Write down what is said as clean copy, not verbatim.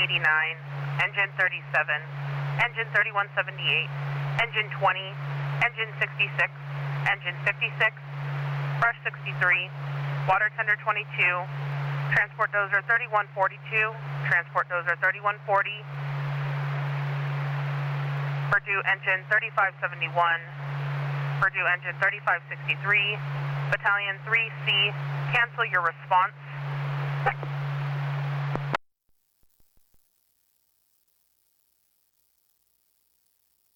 Engine 37, Engine 3178, Engine 20, Engine 66, Engine 56, Brush 63, Water Tender 22, Transport Dozer 3142, Transport Dozer 3140, Purdue Engine 3571, Purdue Engine 3563, Battalion 3C, cancel your response.